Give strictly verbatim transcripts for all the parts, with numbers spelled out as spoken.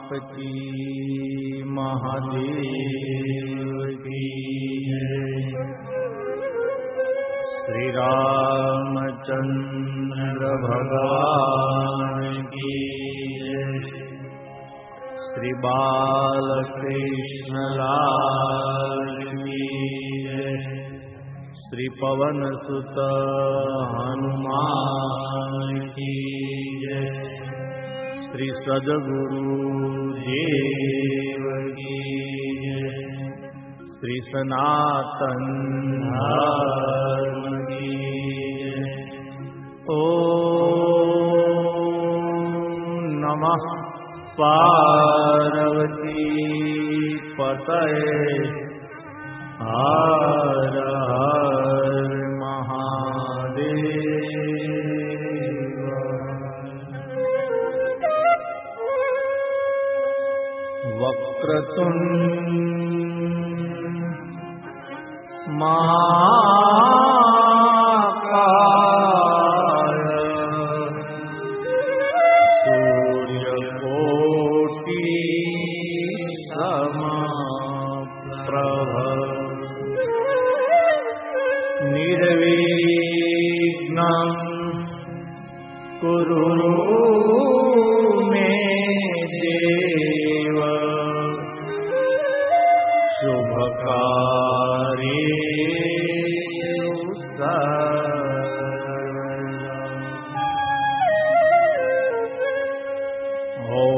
उमापति महादेव की जय। श्री रामचंद्र भगवान की जय। श्री बालकृष्ण लाल की जय। श्री पवन सुत हनुमान की जय। श्री सद्गुरु देव की जय। श्री सनातन धर्म की जय। ओम नमः पार्वती पतये हर हर महादेव। वक्रतुंड महाकाय सूर्यकोटि समप्रभ निर्विघ्नं कुरु मे देव शुभकार्येषु सर्वदा। ॐ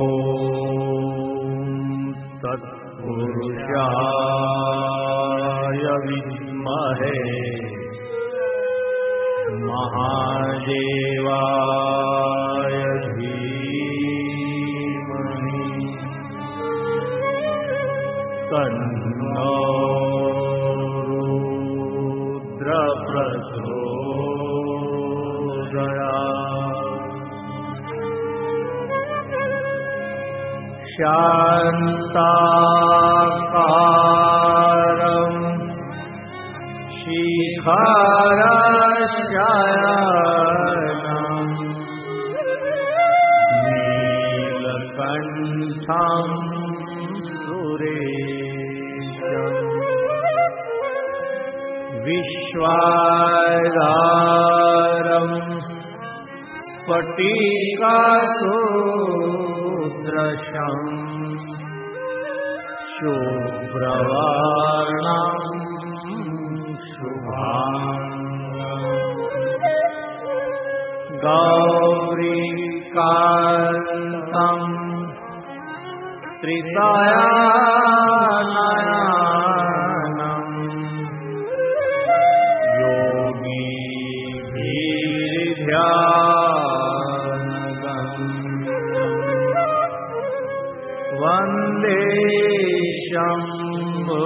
तत्पुरुषाय विद्महे महादेवाय धीमहि तन्नो रुद्र प्रचोदयात्। शान्ताकारं शिखरशयनं नीलकण्ठं सुरेशम् विश्वाधारं स्फटिकासुदृशम् शुभ्रवर्णं गौरीकान्तं त्रिशयननं योगिभिर्ध्यानगम्यं वन्दे शम्भो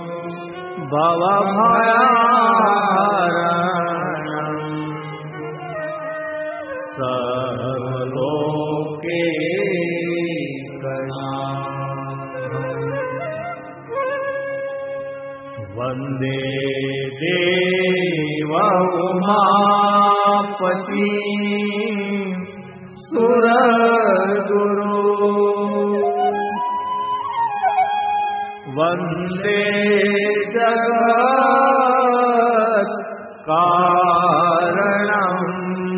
भवभयहरणं सर्वलोकैकनाथं। वन्दे देव उमापति सुरगुरु वन्दे जगत् कारणम्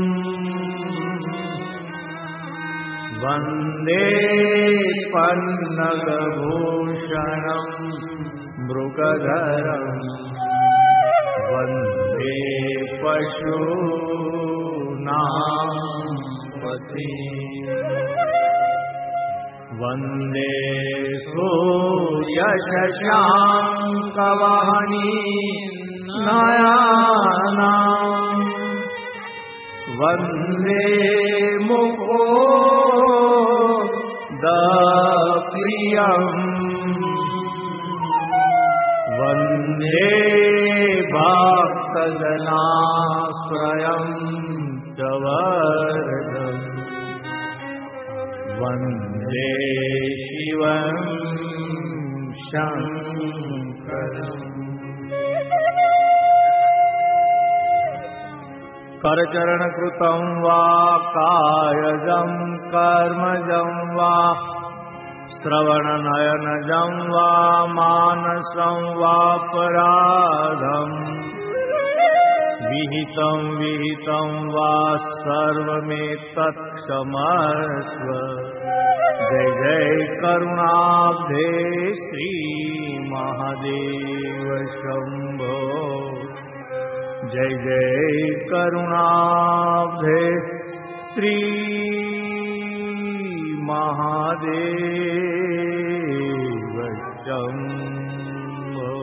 वन्दे पन्नगभूषणं मृगधरम् वन्दे पशूनां पतिम् वन्दे सूर्यशशाङ्कवहनीनयनम् वन्दे मुकुन्दप्रियम् वन्दे भक्तजनाश्रयं च वरदम् वन्दे शिवं शङ्करम्। करचरणकृतं वा कायजं कर्मजं वा श्रवणनयनजं वा मानसं वापराधम् विहितं विहितं वा सर्वमेतत्क्षमस्व। जय जय करुणाब्धे श्री महादेव शंभो। जय जय करुणाब्धे श्री महादेव शंभो।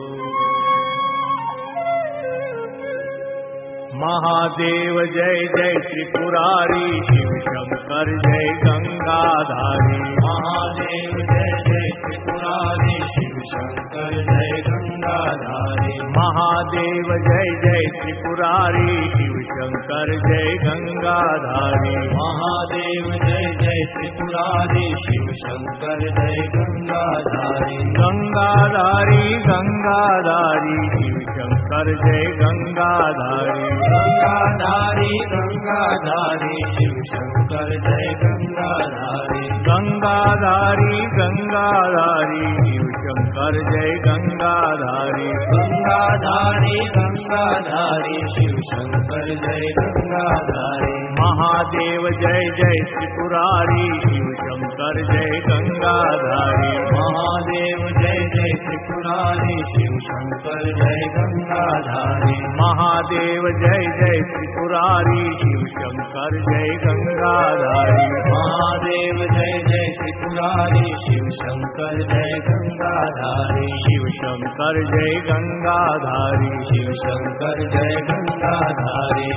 महादेव जय जय त्रिपुरारी शिव शंकर जय गंगाधारी। महादेव जय जय त्रिपुरारी शिव शंकर जय गंगाधारी। महादेव जय जय त्रिपुरारी शिव शंकर जय गंगाधारी। महादेव जय जय त्रिपुरारी शिव शंकर जय गंगाधारी। गंगाधारी गंगाधारी शिव शंकर जय गंगाधारी। गंगाधारी गंगाधारी शिव शंकर जय गंगाधारी। गंगाधारी गंगाधारी शिव शंकर जय गंगाधारी। गंगाधारी गंगाधारी शिव शंकर जय गंगाधारी। महादेव जय जय त्रिपुरारी शिव शंकर जय गंगाधारी। महादेव जय जय त्रिपुरारी शिव शंकर जय गंगाधारी। महादेव जय जय त्रिपुरारी शिव शंकर जय गंगाधारी। महादेव जय जय त्रिपुरारी शिव शंकर जय गंगाधारी। शिव शंकर जय गंगाधारी। शिव शंकर जय गंगाधारी।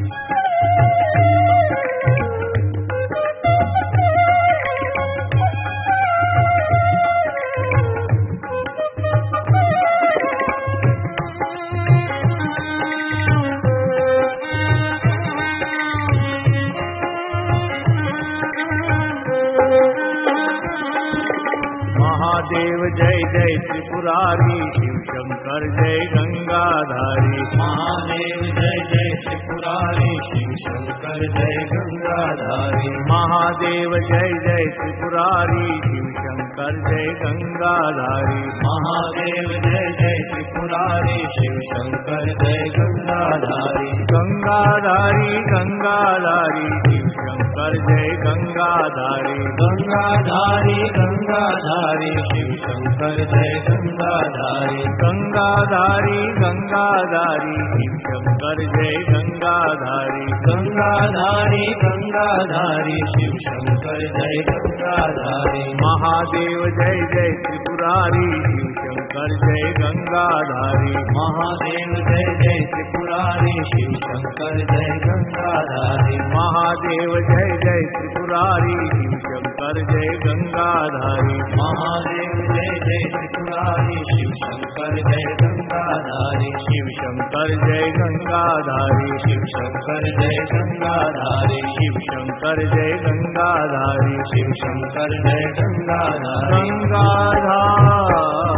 महादेव जय जय त्रिपुरारी शिव शंकर जय गंगाधारी। महादेव जय जय त्रिपुरारी शिव शंकर जय गंगाधारी। महादेव जय जय त्रिपुरारी शिव शंकर जय गंगाधारी। महादेव जय जय त्रिपुरारी शिव शंकर जय गंगाधारी। गंगाधारी गंगाधारी शिव शंकर जय गंगाधारी। गंगाधारी गंगाधारी शिव शंकर जय गंगाधारी। गंगाधारी गंगाधारी शिव शंकर जय गंगाधारी। गंगाधारी गंगाधारी शिव शंकर जय गंगाधारी। महादेव जय जय त्रिपुरारी शिव शंकर जय गंगाधारी। महादेव जय जय त्रिपुरारी शिव शंकर जय गंगाधारी। महादेव जय जय त्रिपुरारी शिव शंकर जय गंगाधारी। महादेव जय जय त्रिपुरारी शिव शंकर जय गंगाधारी। शिव शंकर जय गंगाधारी। शिव शंकर जय गंगाधारी। शिव शंकर जय गंगाधारी। शिव शंकर जय गंगाधारी। गंगाधार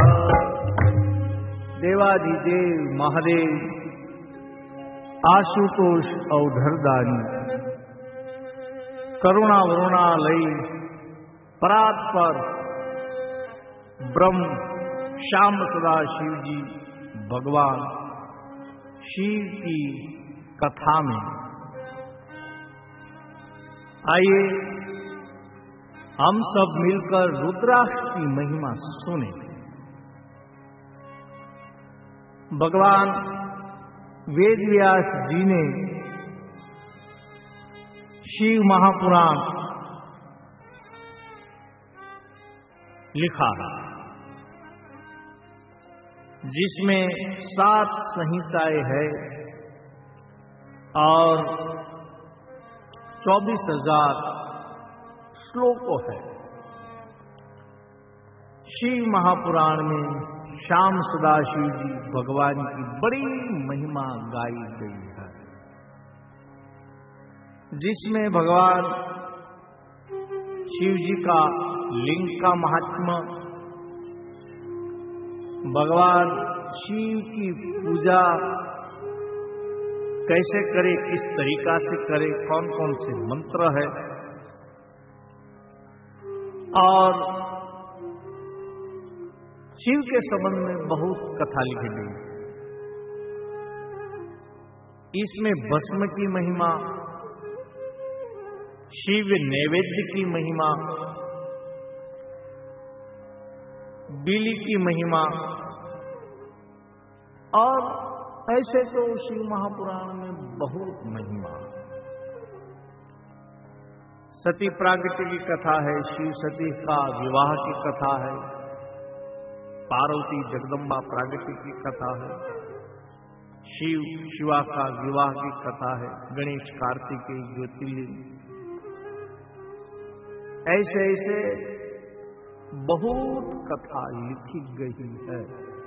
देवाधिदेव महादेव आशुतोष अवधरदानी करुणा वरुणालयी परात्पर ब्रह्म श्याम सदा शिव जी भगवान शिव की कथा में आइए हम सब मिलकर रुद्राक्ष की महिमा सुने। भगवान वेद व्यास जी ने शिव महापुराण लिखा जिसमें सात संहिताएं है और चौबीस हजार श्लोक है। शिव महापुराण में श्याम सदाशिव जी भगवान की बड़ी महिमा गाई गई है, जिसमें भगवान शिव जी का लिंग का महात्मा, भगवान शिव की पूजा कैसे करे, किस तरीका से करे, कौन कौन से मंत्र है और शिव के संबंध में बहुत कथा लिखी गई। इसमें भस्म की महिमा, शिव नैवेद्य की महिमा, बीली की महिमा, और ऐसे तो शिव महापुराण में बहुत महिमा। सती प्रागट्य की कथा है, शिव सती का विवाह की कथा है, पार्वती जगदम्बा प्रागट्य की कथा है, शिव शिवा का विवाह की कथा है, गणेश कार्तिकेय ज्योतिर्लिंग, ऐसे ऐसे बहुत कथा लिखी गई है।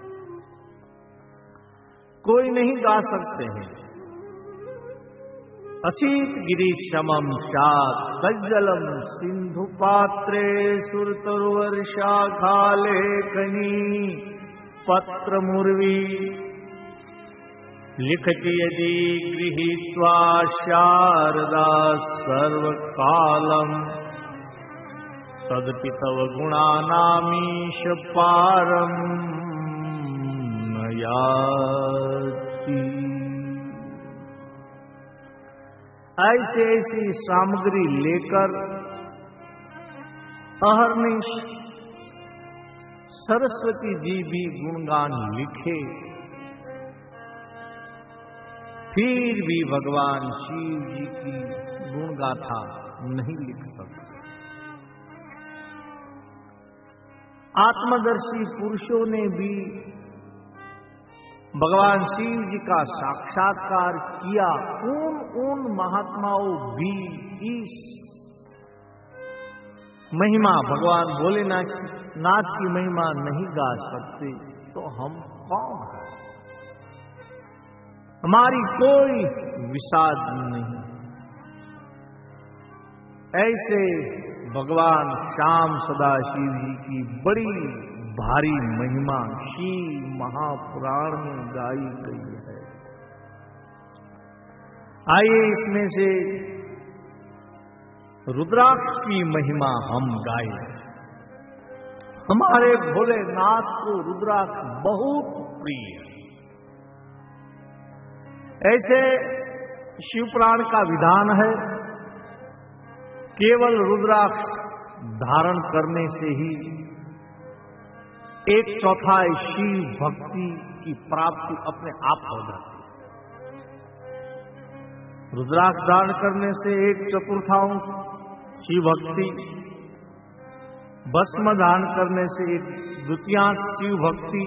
कोई नहीं गा सकते हैं। असीत गिरीशमम शात कज्जलम सिंधु पात्रे सुरतरुवर्षा खालेखनी पत्र मुर्वी लिखति यदि गृहीत्वा शारदा सर्वकालम तदपि तव गुणानामीश पारम न याति। ऐसी ऐसी सामग्री लेकर अहर्निश सरस्वती जी भी गुणगान लिखे, फिर भी भगवान शिव जी की गुणगाथा नहीं लिख सकते। आत्मदर्शी पुरुषों ने भी भगवान शिव जी का साक्षात्कार किया, उन उन महात्माओं भी इस महिमा, भगवान भोलेनाथ नाथ की महिमा नहीं गा सकते, तो हम कौन हैं? हमारी कोई विषाद नहीं। ऐसे भगवान श्याम सदाशिव जी की बड़ी भारी महिमा शिव महापुराण में गाई गई है। आइए इसमें से रुद्राक्ष की महिमा हम गाएं। हमारे भोलेनाथ को रुद्राक्ष बहुत प्रिय है। ऐसे शिवपुराण का विधान है, केवल रुद्राक्ष धारण करने से ही एक चौथाई शिव भक्ति की प्राप्ति अपने आप हो जाती है। रुद्राक्ष धारण करने से एक चतुर्थांश शिव भक्ति, भस्म धारण करने से एक द्वितीयांश शिव भक्ति,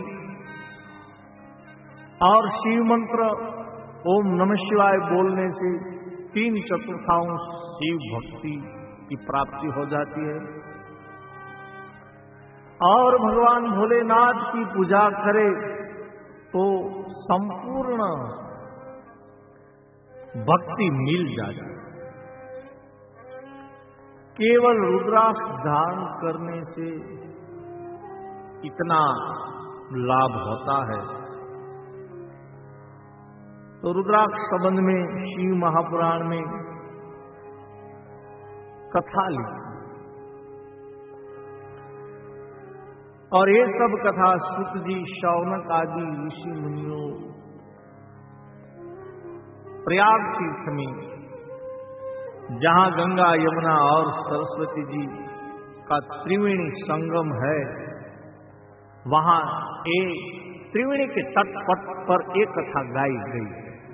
और शिव मंत्र ओम नमः शिवाय बोलने से तीन चतुर्थांश शिव भक्ति की प्राप्ति हो जाती है। और भगवान भोलेनाथ की पूजा करे तो संपूर्ण भक्ति मिल जाती है। केवल रुद्राक्ष धारण करने से इतना लाभ होता है। तो रुद्राक्ष संबंध में शिव महापुराण में कथा लिखी, और ये सब कथा सुत जी, शौनक आदि ऋषि मुनियों प्रयाग तीर्थ में, जहां गंगा यमुना और सरस्वती जी का त्रिवेणी संगम है, वहां एक त्रिवेणी के तट पर एक कथा गाई गई।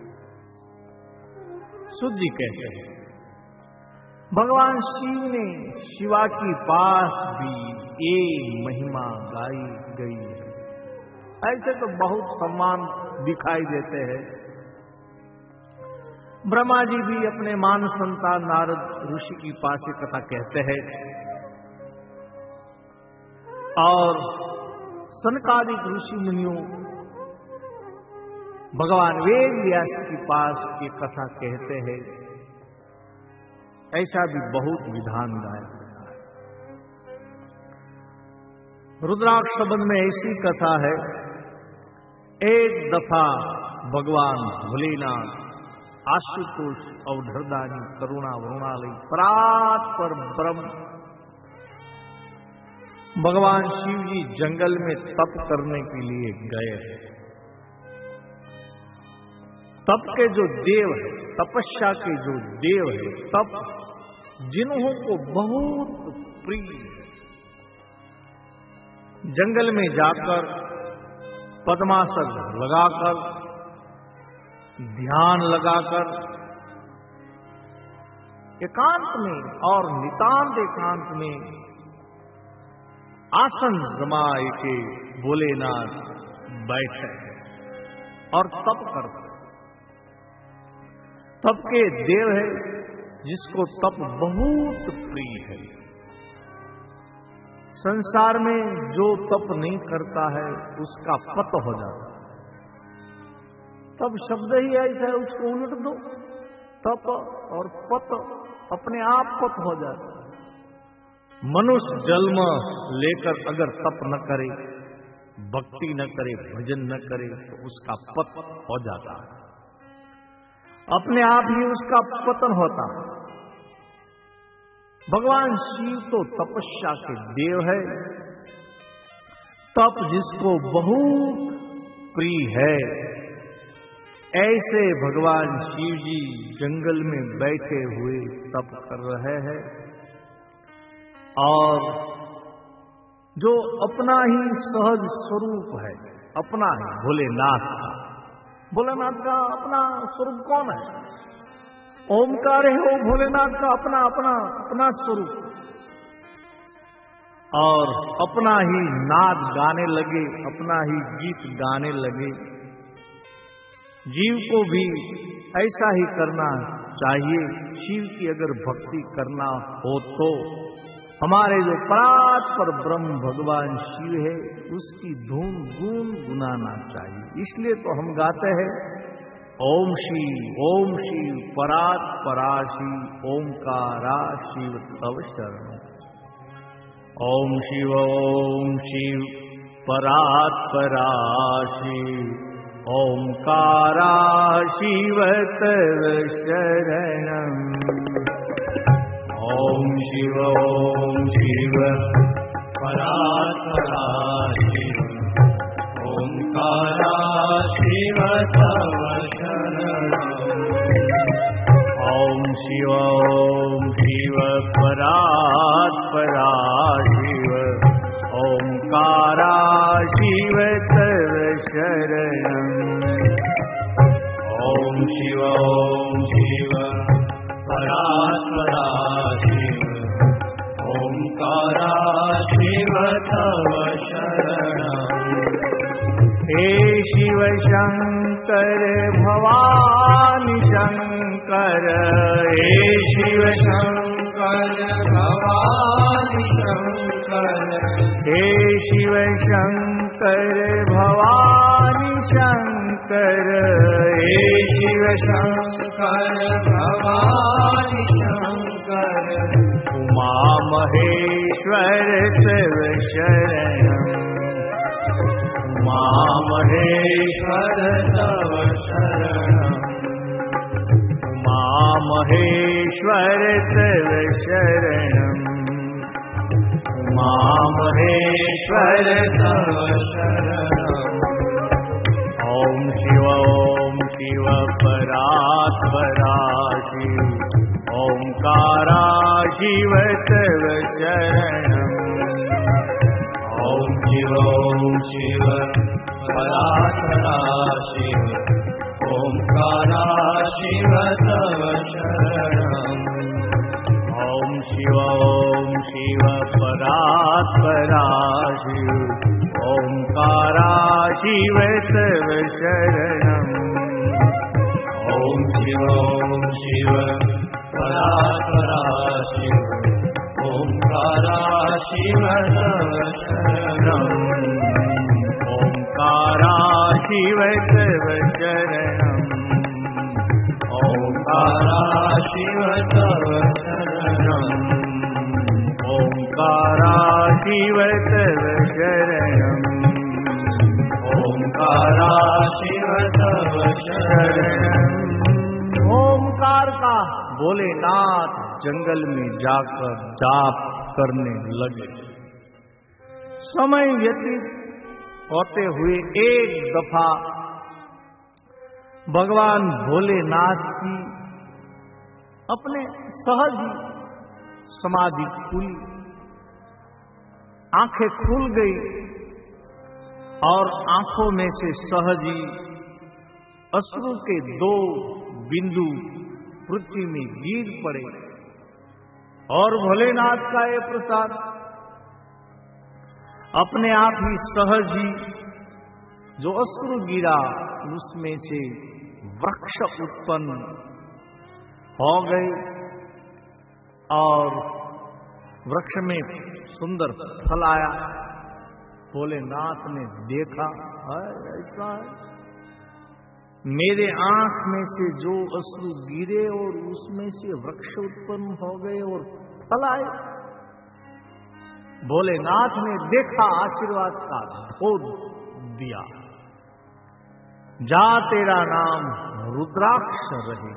सुत जी कहते हैं भगवान शिव ने शिवा की पास भी ये महिमा गाई गई है। ऐसे तो बहुत सम्मान दिखाई देते हैं। ब्रह्मा जी भी अपने मान संतान नारद ऋषि की पास ये कथा कहते हैं, और सनकादिक ऋषि मुनियों भगवान वेद व्यास की पास ये कथा कहते हैं। ऐसा भी बहुत विधान गाया गया है। रुद्राक्ष संबंध में ऐसी कथा है, एक दफा भगवान भोलेनाथ आशुतोष अवधरदानी करुणा वरुणालय परात पर ब्रह्म भगवान शिव जी जंगल में तप करने के लिए गए। तप के जो देव है, तपस्या के जो देव है, तप जिन्हों को बहुत प्रिय है, जंगल में जाकर पद्मासन लगाकर, ध्यान लगाकर, एकांत में और नितांत एकांत में आसन जमाए के भोलेनाथ बैठे और तप करते। तप के देव है जिसको तप बहुत प्रिय है। संसार में जो तप नहीं करता है उसका पत हो जाता है। तब शब्द ही ऐसा है, उसको उलट दो, तप और पत अपने आप पत हो जाता है। मनुष्य जन्म लेकर अगर तप न करे, भक्ति न करे, भजन न करे तो उसका पत हो जाता है, अपने आप ही उसका पतन होता है। भगवान शिव तो तपस्या के देव है। तप जिसको बहुत प्रिय है, ऐसे भगवान शिव जी जंगल में बैठे हुए तप कर रहे हैं और जो अपना ही सहज स्वरूप है, अपना ही भोलेनाथ का, भोलेनाथ का अपना स्वरूप कौन है? ओमकार है वो भोलेनाथ का अपना अपना अपना स्वरूप, और अपना ही नाद गाने लगे, अपना ही गीत गाने लगे। जीव को भी ऐसा ही करना चाहिए। शिव की अगर भक्ति करना हो तो हमारे जो परात्पर ब्रह्म भगवान शिव है उसकी धूम गुन गुनाना चाहिए। इसलिए तो हम गाते हैं ओम शिव ओम शिव परात्परा शिव ओमकारा शिव तव शरण। ओम शिव ओम शिव परात्परा शिव ओमकारा शिव तव शरणम। ओम शिव ओम शिव परात्परा शिव ओमकारा शिव तव शरणम। ओम शिव ओम शिव परात्परा शिव ओमकारा शिव तव शरणम। ओम शिव ओम शिव परात्परा शिव ओमकारा शिव तव शरणम। हे शिव शंकर भवानी शंकर, हे शिव शंकर भवानी शंकर, हे शिव शंकर भवानी शंकर, हे शिव शंकर भवानी शंकर। उमा महेश्वर तव शरणम। उमा महेश्वर तव शरणम। उमा महेश्वर तव शरणम। उमा महेश्वर तव शरणम। ओम शिव ओम शिव परात्परा शिव ओमकारा शिव तव शरणम। ओम शिव ओम शिव परात्परा शिव ओमकारा शिव तव शरणम। ओम शिव ओम शिव परात्परा शिव ओमकारा शिव तव शरणम। ओम शिव ओम शिव परात्परा शिव ओमकारा शिव तव शरणम। ओमकारा शिव तव शरणम। ओमकारा शिव तव शरणम। ओमकारा शिव तव शरणम। ओमकारा शिव तव शरणम। ओमकार का भोलेनाथ जंगल में जाकर जाप करने लगे। समय व्यतीत होते हुए एक दफा भगवान भोलेनाथ की अपने सहज ही समाधि खुली, आंखें खुल गई और आंखों में से सहज ही अश्रु के दो बिंदु पृथ्वी में गिर पड़े। और भोलेनाथ का ये प्रसाद अपने आप ही सहज ही जो अश्रु गिरा उसमें से वृक्ष उत्पन्न हो गए और वृक्ष में सुंदर फल आया। भोलेनाथ ने देखा, ऐसा है, मेरे आंख में से जो अश्रु गिरे और उसमें से वृक्ष उत्पन्न हो गए और फल आए। भोलेनाथ ने देखा, आशीर्वाद का ढोल दिया, जा तेरा नाम रुद्राक्ष रहे।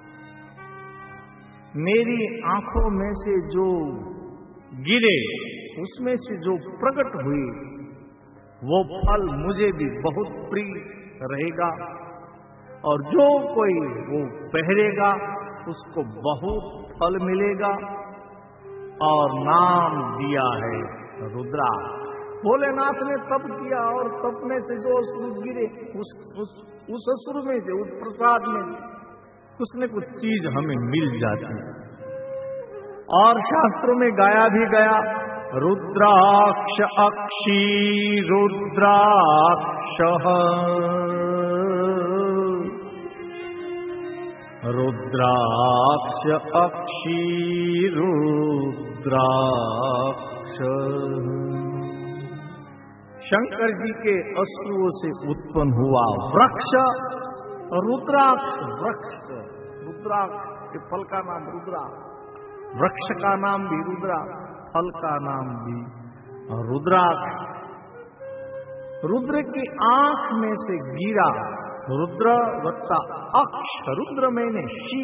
मेरी आंखों में से जो गिरे उसमें से जो प्रकट हुए वो फल मुझे भी बहुत प्रिय रहेगा और जो कोई वो पहरेगा उसको बहुत फल मिलेगा और नाम दिया है रुद्रा। भोलेनाथ ने तप किया और तप में से जो अश्रु गिरे उस उस उस अश्रु में से, उस प्रसाद में कुछ न कुछ चीज हमें मिल जाती है। और शास्त्रों में गाया भी गया, रुद्राक्ष अक्षी रुद्राक्ष, रुद्राक्ष अक्षी रुद्राक्ष। शंकर जी के अश्रुओं से उत्पन्न हुआ वृक्ष रुद्राक्ष। वृक्ष रुद्राक्ष के फल का नाम रुद्रा, वृक्ष का नाम भी रुद्रा, फल का नाम भी रुद्राक्ष। रुद्र की आंख में से गिरा, रुद्र वत्ता अक्ष, रुद्र मैंने शी,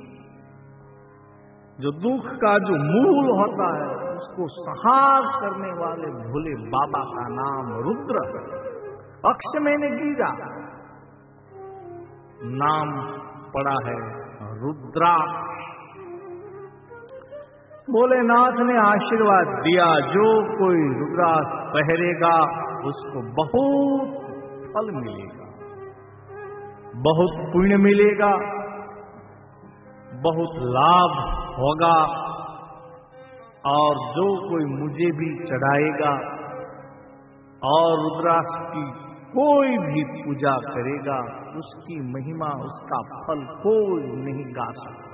जो दुख का जो मूल होता है उसको संहार करने वाले भोले बाबा का नाम रुद्र। अक्ष मैंने गिरा, नाम पड़ा है रुद्राक्ष। भोलेनाथ ने आशीर्वाद दिया, जो कोई रुद्राक्ष पहरेगा उसको बहुत फल मिलेगा, बहुत पुण्य मिलेगा, बहुत लाभ होगा और जो कोई मुझे भी चढ़ाएगा और रुद्राक्ष की कोई भी पूजा करेगा उसकी महिमा, उसका फल कोई नहीं गा सकता।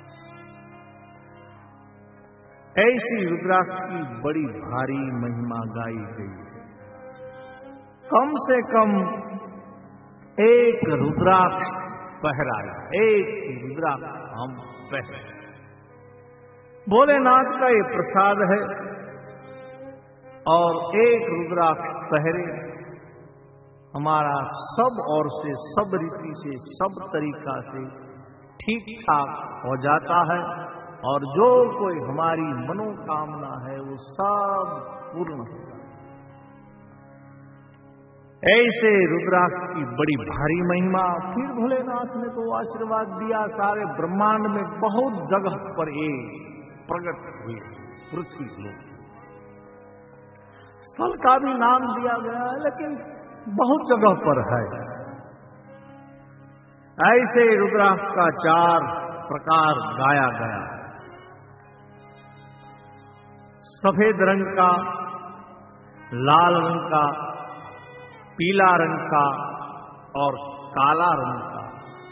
ऐसी रुद्राक्ष की बड़ी भारी महिमा गाई गई है। कम से कम एक रुद्राक्ष पहराया, एक रुद्राक्ष हम पहरे। भोलेनाथ का ये प्रसाद है और एक रुद्राक्ष पहरे हमारा सब ओर से, सब रीति से, सब तरीका से ठीक ठाक हो जाता है और जो कोई हमारी मनोकामना है वो सब पूर्ण होता है। ऐसे रुद्राक्ष की बड़ी भारी महिमा। फिर भोलेनाथ ने तो आशीर्वाद दिया, सारे ब्रह्मांड में बहुत जगह पर ये प्रकट हुए पृथ्वी लोक। स्थल का भी नाम दिया गया है लेकिन बहुत जगह पर है। ऐसे रुद्राक्ष का चार प्रकार गाया गया, सफेद रंग का, लाल रंग का, पीला रंग का और काला रंग का।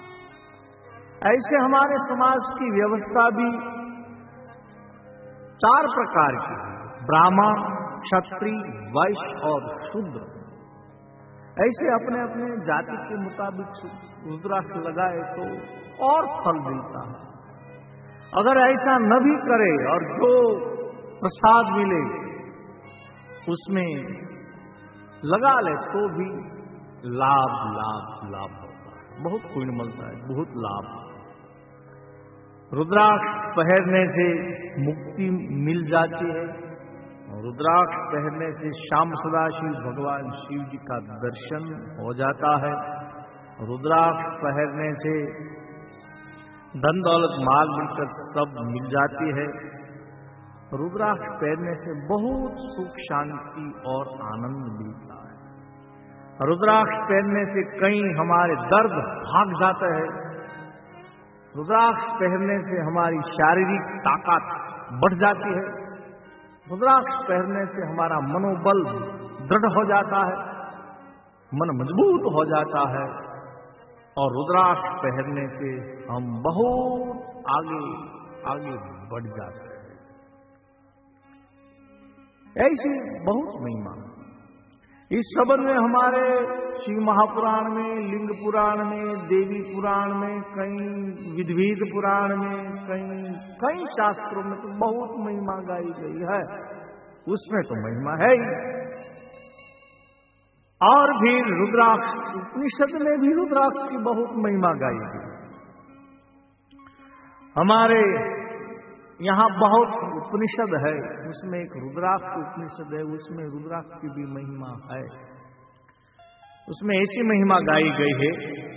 ऐसे हमारे समाज की व्यवस्था भी चार प्रकार की है, ब्राह्मण, क्षत्रिय, वैश्य और शूद्र। ऐसे अपने अपने जाति के मुताबिक रुद्राक्ष लगाए तो और फल मिलता है। अगर ऐसा न भी करे और जो प्रसाद मिले उसमें लगा ले तो भी लाभ लाभ लाभ होता है, बहुत पुण्य मिलता है, बहुत लाभ। रुद्राक्ष पहनने से मुक्ति मिल जाती है, रुद्राक्ष पहनने से श्याम सदाशिव भगवान शिव जी का दर्शन हो जाता है। रुद्राक्ष पहनने से धन दौलत माल मिलकर सब मिल जाती है। रुद्राक्ष पहनने से बहुत सुख शांति और आनंद मिलता है। रुद्राक्ष पहनने से कहीं हमारे दर्द भाग जाते हैं। रुद्राक्ष पहनने से हमारी शारीरिक ताकत बढ़ जाती है। रुद्राक्ष पहनने से हमारा मनोबल दृढ़ हो जाता है, मन मजबूत हो जाता है और रुद्राक्ष पहनने से हम बहुत आगे आगे बढ़ जाते हैं। ऐसी बहुत महिमा इस संबंध में हमारे शिव महापुराण में, लिंग पुराण में, देवी पुराण में, कई विद्विध पुराण में, कई कई शास्त्रों में तो बहुत महिमा गाई गई है। उसमें तो महिमा है ही। और भी रुद्राक्ष उपनिषद में भी रुद्राक्ष की बहुत महिमा गाई गई। हमारे यहाँ बहुत उपनिषद है, उसमें एक रुद्राक्ष उपनिषद है, उसमें रुद्राक्ष की भी महिमा है। उसमें ऐसी महिमा गाई गई है।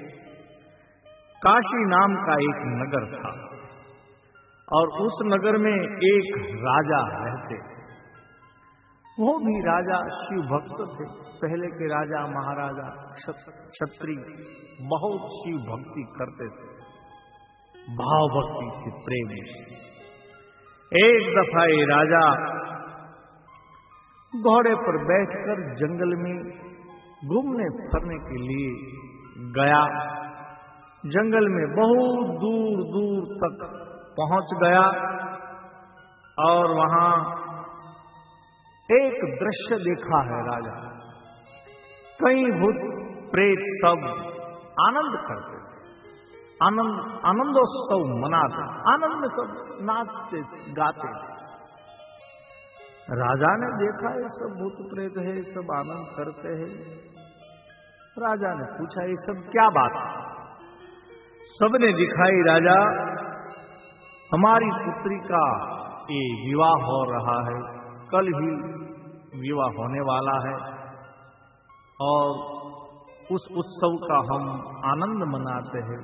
काशी नाम का एक नगर था और उस नगर में एक राजा रहते। वो भी राजा शिव भक्त थे। पहले के राजा महाराजा क्षत्रिय बहुत शिव भक्ति करते थे, भाव भक्ति से, प्रेम से। एक दफा ये राजा घोड़े पर बैठकर जंगल में घूमने फिरने के लिए गया। जंगल में बहुत दूर दूर तक पहुंच गया और वहां एक दृश्य देखा है राजा। कई भूत प्रेत सब आनंद करते थे, आनंद आनंदोत्सव मनाते, आनंद में सब नाचते गाते। राजा ने देखा ये सब भूत प्रेत है, सब आनंद करते हैं। राजा ने पूछा ये सब क्या बात है? सबने दिखाई, राजा हमारी पुत्री का ये विवाह हो रहा है, कल ही विवाह होने वाला है और उस उत्सव का हम आनंद मनाते हैं।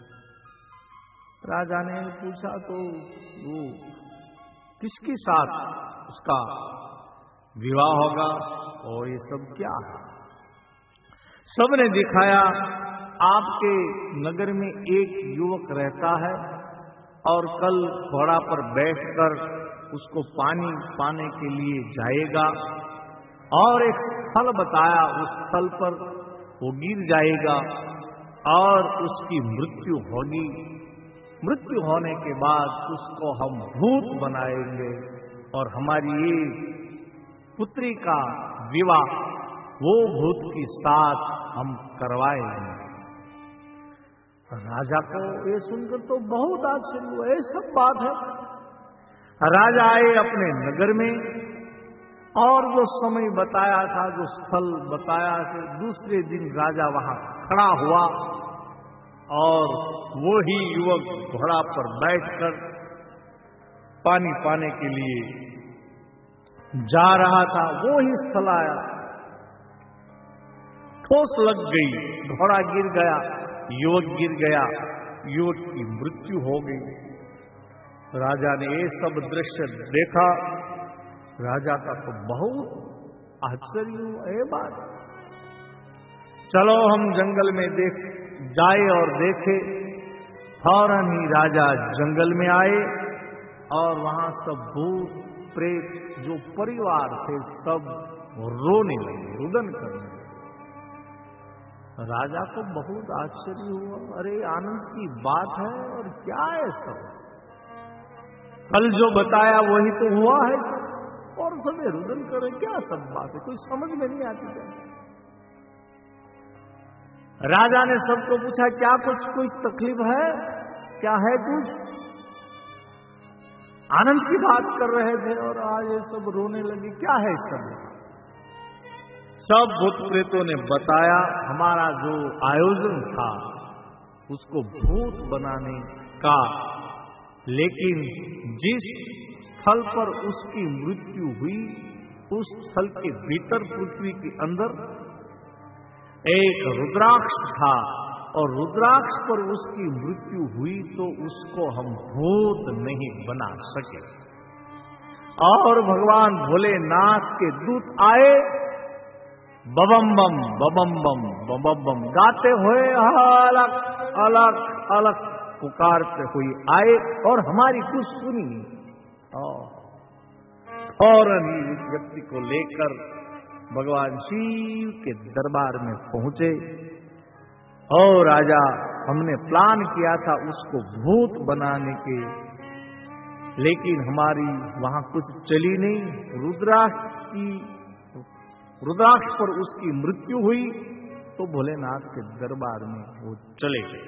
राजा ने पूछा तो वो किसके साथ उसका विवाह होगा और ये सब क्या है? सबने दिखाया, आपके नगर में एक युवक रहता है और कल घोड़ा पर बैठकर उसको पानी पाने के लिए जाएगा और एक स्थल बताया, उस स्थल पर वो गिर जाएगा और उसकी मृत्यु होगी। मृत्यु होने के बाद उसको हम भूत बनाएंगे और हमारी ये पुत्री का विवाह वो भूत के साथ हम करवाएंगे। राजा को ये सुनकर तो बहुत आश्चर्य हुआ, ये सब बात है। राजा आए अपने नगर में और जो समय बताया था, जो स्थल बताया था, दूसरे दिन राजा वहां खड़ा हुआ और वो ही युवक घोड़ा पर बैठकर पानी पाने के लिए जा रहा था। वो ही स्थल आया, ठोस लग गई, घोड़ा गिर गया, युवक गिर गया, युवक की मृत्यु हो गई। राजा ने ये सब दृश्य देखा। राजा का तो बहुत आश्चर्य हुआ, ये बात चलो हम जंगल में देख जाए और देखे। फौरन ही राजा जंगल में आए और वहां सब भूत प्रेत जो परिवार थे सब रोने लगे, रुदन करने लगे। राजा को बहुत आश्चर्य हुआ, अरे आनंद की बात है और क्या है सब? कल जो बताया वही तो हुआ है और सब रुदन करे, क्या सब बात है? कोई समझ में नहीं आती क्या? राजा ने सबको पूछा, क्या कुछ कुछ तकलीफ है, क्या है कुछ? आनंद की बात कर रहे थे और आज ये सब रोने लगे, क्या है सब? सब भूत प्रेतों ने बताया, हमारा जो आयोजन था उसको भूत बनाने का, लेकिन जिस स्थल पर उसकी मृत्यु हुई उस स्थल के भीतर पृथ्वी के अंदर एक रुद्राक्ष था और रुद्राक्ष पर उसकी मृत्यु हुई तो उसको हम भूत नहीं बना सके। और भगवान भोलेनाथ के दूत आए, बबम बम बबम बम बबम बम गाते हुए अलग अलग अलग पुकारते हुए आए और हमारी कुछ सुनी और इस व्यक्ति को लेकर भगवान शिव के दरबार में पहुंचे। और राजा, हमने प्लान किया था उसको भूत बनाने के, लेकिन हमारी वहां कुछ चली नहीं। रुद्राक्ष की रुद्राक्ष पर उसकी मृत्यु हुई तो भोलेनाथ के दरबार में वो चले गए।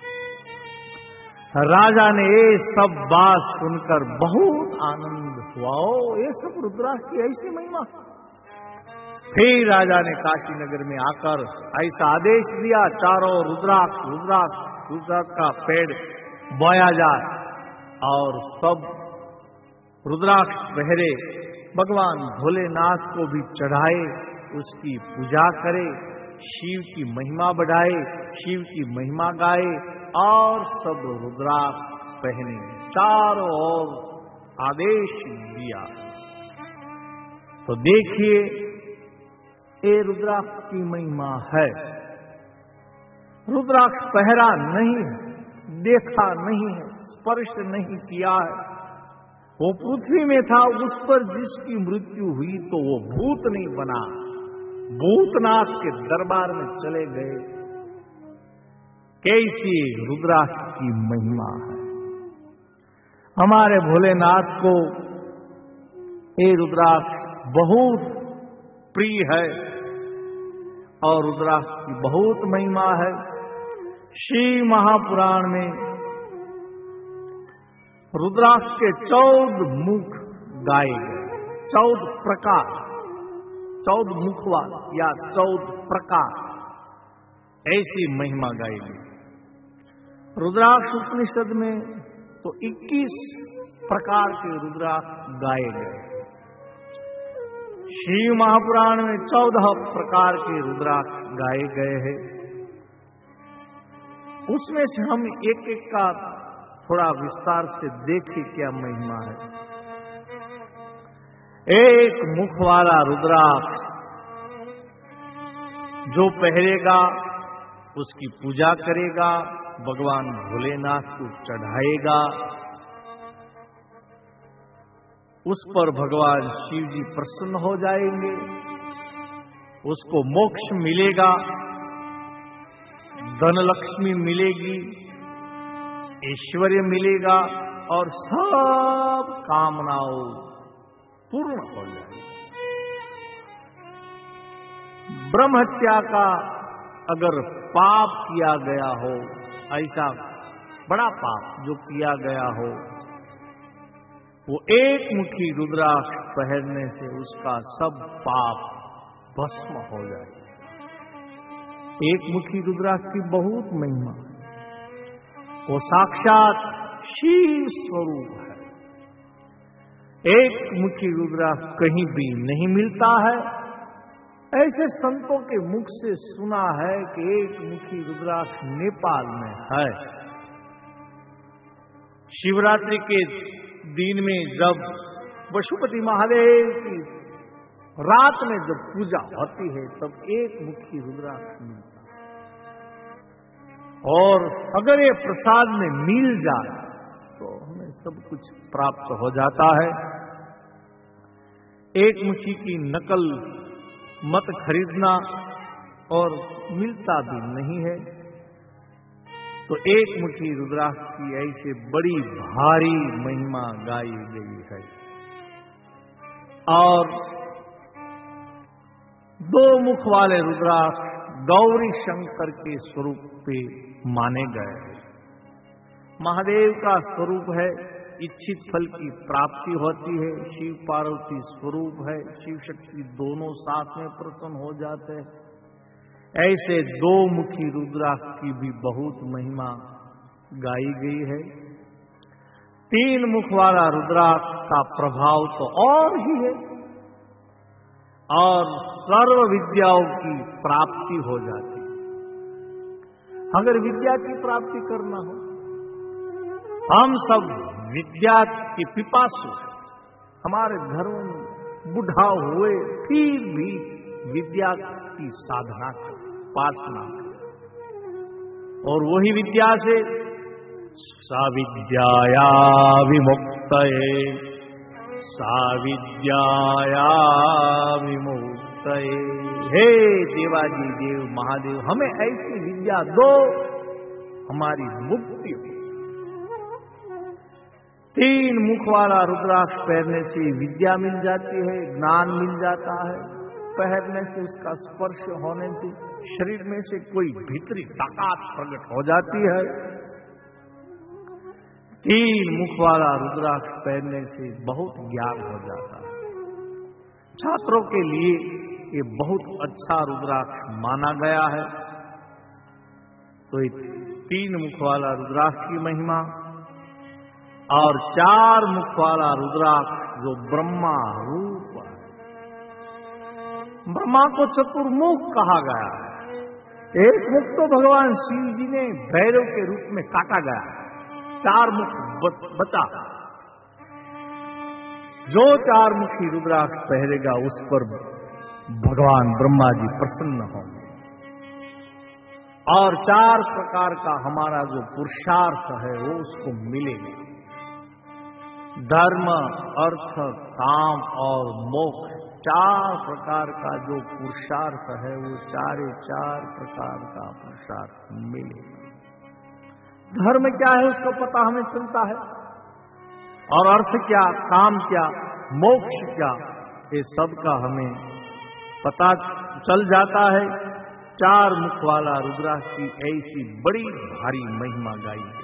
राजा ने ये सब बात सुनकर बहुत आनंद हुआ। ओ, ये सब रुद्राक्ष की ऐसी महिमा। फिर राजा ने काशी नगर में आकर ऐसा आदेश दिया, चारों रुद्राक्ष रुद्राक्ष रुद्राक्ष का पेड़ बोया जाए और सब रुद्राक्ष पहरे भगवान भोलेनाथ को भी चढ़ाए, उसकी पूजा करे, शिव की महिमा बढ़ाए, शिव की महिमा गाए और सब रुद्राक्ष पहने। चारों ओर आदेश दिया। तो देखिए, ये रुद्राक्ष की महिमा है। रुद्राक्ष पहरा नहीं है, देखा नहीं है, स्पर्श नहीं किया है। वो पृथ्वी में था, उस पर जिसकी मृत्यु हुई तो वो भूत नहीं बना, भूतनाथ के दरबार में चले गए। कैसी रुद्राक्ष की महिमा है। हमारे भोलेनाथ को ये रुद्राक्ष बहुत प्रिय है और रुद्राक्ष की बहुत महिमा है। शिव महापुराण में रुद्राक्ष के चौदह मुख गाए गए, चौदह प्रकार, चौदह मुखवा या चौदह प्रकार, ऐसी महिमा गाई गई। रुद्राक्ष उपनिषद में तो इक्कीस प्रकार के रुद्राक्ष गाए गए। शिव महापुराण में चौदह प्रकार के रुद्राक्ष गाए गए हैं। उसमें से हम एक एक का थोड़ा विस्तार से देखें क्या महिमा है। एक मुख वाला रुद्राक्ष जो पहरेगा उसकी पूजा करेगा, भगवान भोलेनाथ को चढ़ाएगा, उस पर भगवान शिव जी प्रसन्न हो जाएंगे, उसको मोक्ष मिलेगा, धन लक्ष्मी मिलेगी, ऐश्वर्य मिलेगा और सब कामनाओं पूर्ण हो जाएगी। ब्रह्महत्या का अगर पाप किया गया हो, ऐसा बड़ा पाप जो किया गया हो, वो एक मुट्ठी रुद्राक्ष पहनने से उसका सब पाप भस्म हो जाए। एक मुट्ठी रुद्राक्ष की बहुत महिमा, वो साक्षात शिव स्वरूप है। एक मुट्ठी रुद्राक्ष कहीं भी नहीं मिलता है। ऐसे संतों के मुख से सुना है कि एक मुट्ठी रुद्राक्ष नेपाल में है। शिवरात्रि के दिन में जब पशुपति महादेव की रात में जब पूजा होती है तब एक मुट्ठी रुद्राक्ष मिलता है। और अगर ये प्रसाद में मिल जाए तो हमें सब कुछ प्राप्त हो जाता है। एक मुट्ठी की नकल मत खरीदना, और मिलता भी नहीं है। तो एक मुट्ठी रुद्राक्ष की ऐसे बड़ी भारी महिमा गाई गई है। और दो मुख वाले रुद्राक्ष गौरी शंकर के स्वरूप पे माने गए हैं। महादेव का स्वरूप है, इच्छित फल की प्राप्ति होती है। शिव पार्वती स्वरूप है, शिव शक्ति दोनों साथ में प्रसन्न हो जाते हैं। ऐसे दो मुखी रुद्राक्ष की भी बहुत महिमा गाई गई है। तीन मुख वाला रुद्राक्ष का प्रभाव तो और ही है। और सर्व विद्याओं की प्राप्ति हो जाती। अगर विद्या की प्राप्ति करना हो, हम सब विद्या के पिपासु, हमारे घरों में बुढ़ा हुए फिर भी विद्या की साधना करें, उपासना करें, और वही विद्या से साविद्याया विमुक्तये, साविद्याया विमुक्तये। हे देवाजी देव महादेव, हमें ऐसी विद्या दो हमारी मुक्ति हो। तीन मुख वाला रुद्राक्ष पहनने से विद्या मिल जाती है, ज्ञान मिल जाता है। पहनने से, उसका स्पर्श होने से शरीर में से कोई भीतरी ताकत प्रकट हो जाती है। तीन मुख वाला रुद्राक्ष पहनने से बहुत ज्ञान हो जाता है। छात्रों के लिए ये बहुत अच्छा रुद्राक्ष माना गया है। तो ये तीन मुख वाला रुद्राक्ष की महिमा और चार मुख वाला रुद्राक्ष जो ब्रह्मा रूप है, ब्रह्मा को चतुर्मुख कहा गया है। एक मुख तो भगवान शिव जी ने भैरव के रूप में काटा गया, चार मुख बचा। जो चार मुखी रुद्राक्ष पहनेगा उस पर भगवान ब्रह्मा जी प्रसन्न होंगे, और चार प्रकार का हमारा जो पुरुषार्थ है वो उसको मिलेगा। धर्म, अर्थ, काम और मोक्ष, चार प्रकार का जो पुरुषार्थ है वो चारे चार प्रकार का पुरुषार्थ मिलेगा। धर्म क्या है उसको पता हमें चलता है, और अर्थ क्या, काम क्या, मोक्ष क्या, ये सब का हमें पता चल जाता है। चार मुख वाला रुद्राक्ष की ऐसी बड़ी भारी महिमा गाई गई।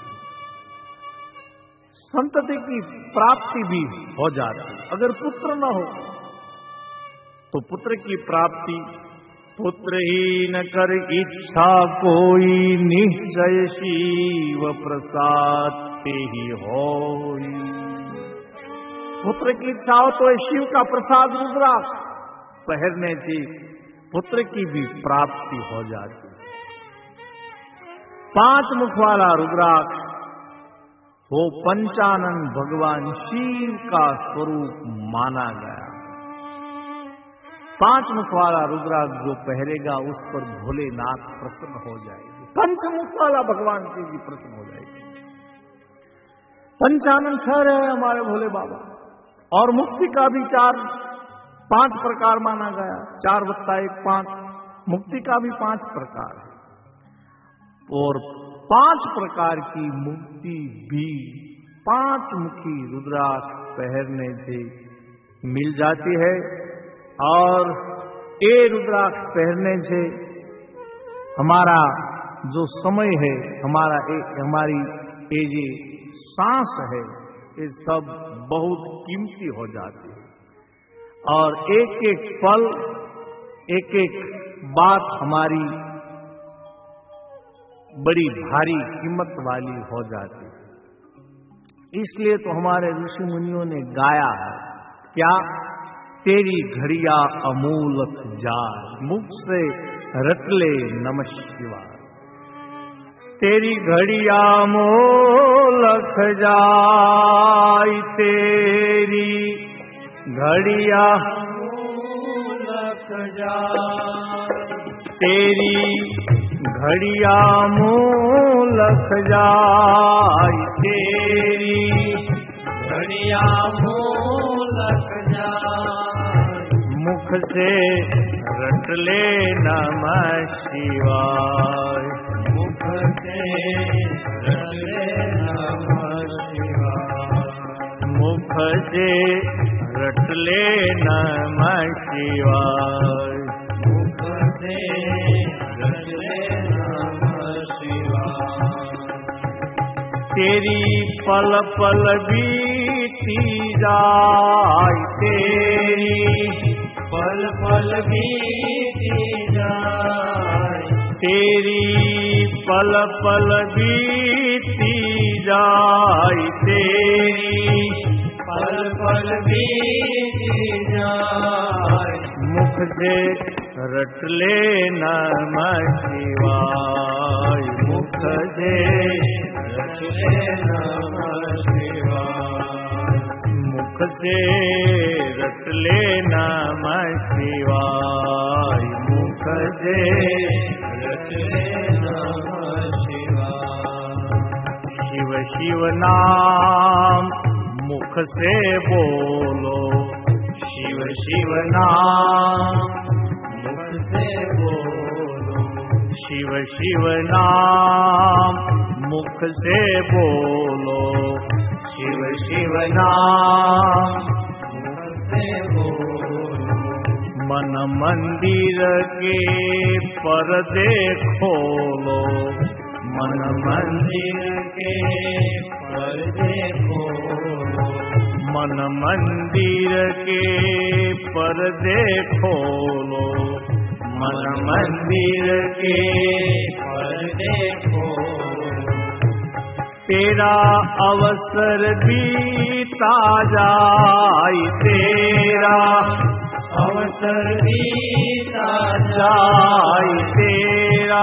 संतति की प्राप्ति भी हो जाती। अगर पुत्र न हो तो पुत्र की प्राप्ति, पुत्र ही न कर इच्छा कोई, निश्चय शिव प्रसाद ते ही होई। पुत्र की इच्छा हो तो शिव का प्रसाद रुद्राक्ष पहनने से पुत्र की भी प्राप्ति हो जाती। पांच मुख वाला रुद्राक्ष वो पंचानन भगवान शिव का स्वरूप माना गया। पांच मुख वाला रुद्राक्ष जो पहनेगा उस पर भोलेनाथ प्रसन्न हो जाएगी। पंचमुख वाला भगवान शिव जी प्रसन्न हो जाएगी। पंचानन ठहरे हैं हमारे भोले बाबा। और मुक्ति का भी चार पांच प्रकार माना गया। चार वत्ता एक पांच, मुक्ति का भी पांच प्रकार है। और पांच प्रकार की मुक्ति भी पांच मुखी रुद्राक्ष पहनने से मिल जाती है। और ये रुद्राक्ष पहनने से हमारा जो समय है, हमारा ए, हमारी ये जो सांस है, ये सब बहुत कीमती हो जाती है। और एक एक पल, एक एक बात हमारी बड़ी भारी कीमत वाली हो जाती है। इसलिए तो हमारे ऋषि मुनियों ने गाया है क्या, तेरी घड़िया अमूलक जाय, मुख से रट ले नमः शिवाय। तेरी घड़िया मोलख जाय, तेरी घड़िया मोलख जाय, तेरी घड़िया मोलख जाय, तेरी घड़िया मोलख जाय। मुख से रट ले नमः शिवाय, मुख से रट ले नमः शिवाय, मुख से रट ले नमः शिवाय, मुख से रट ले नमः शिवाय। तेरी पल पल बीती जाय, तेरी पल पल बीती जाय, तेरी पल पल बीती जाय, तेरी पल पल बीती जाय। मुख मुख से रट ले नमः शिवाय, मुख से रट ले नमः शिवाय, मुख से रट ले नमः शिवाय, मुख से रट ले नमः शिवाय। शिव शिव नाम मुख से बोलो, शिव शिव नाम मुख से बोलो, शिव शिव नाम मुख से बोलो, शिव शिव नाम मुख से बोलो। मन मंदिर के पर्दे खोलो, मन मंदिर के पर्दे खोलो, मन मंदिर के पर्दे खोलो, मन मंदिर के पर्दे खोलो। तेरा अवसर बीता जाए, तेरा अवसर बीता जाए, तेरा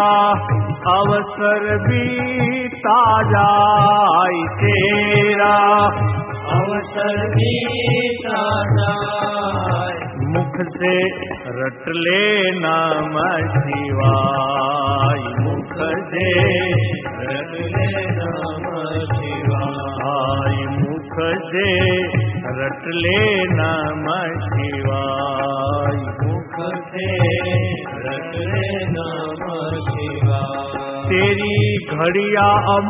अवसर बीता जाए, तेरा अवसर बीता जाए। मुख से रट ले नमः शिवाय, मुख से रट ले नमः शिवाय, मुख से रट ले नमः शिवाय, मुख से रट ले नमः शिवाय। तेरी घड़िया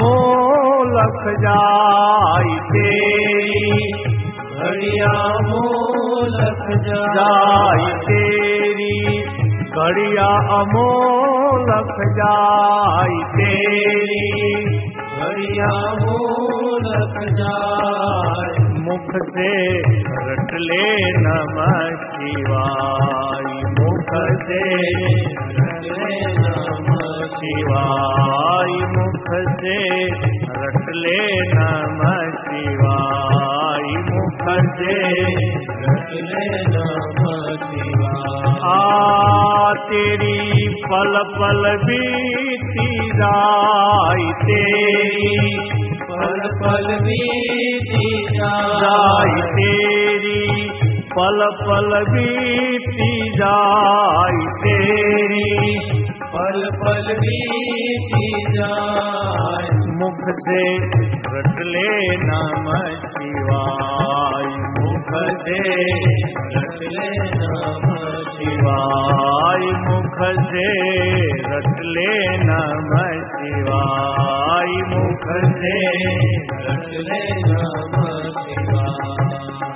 अमोलक जाए, तेरी घड़िया मोलक जाए, तेरी घड़िया अमोलक जाए, तेरी घड़िया मोलक जाए। मुख से रट ले नमः शिवाय, मुख से रट ले नमः शिवाय, मुख से रट ले नमः शिवाय, मुख से रट ले नमः शिवाय। आ तेरी पल पल बीती जाए, तेरी पल पल बीती जाए, तेरी पल पल बीती जाए, तेरी पल पल बीती जाए। मुख से रट ले नमः शिवाय, मुख से रट ले नमः शिवाय, मुख से रट ले नमः शिवाय, मुख से रट ले नमः शिवाय।